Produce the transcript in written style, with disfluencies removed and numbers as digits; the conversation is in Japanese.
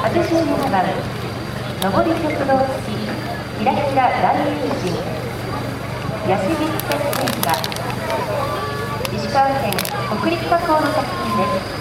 87番上り鉄道付きひらひら大友人ヤシビス線が石川県北陸火口の作品です。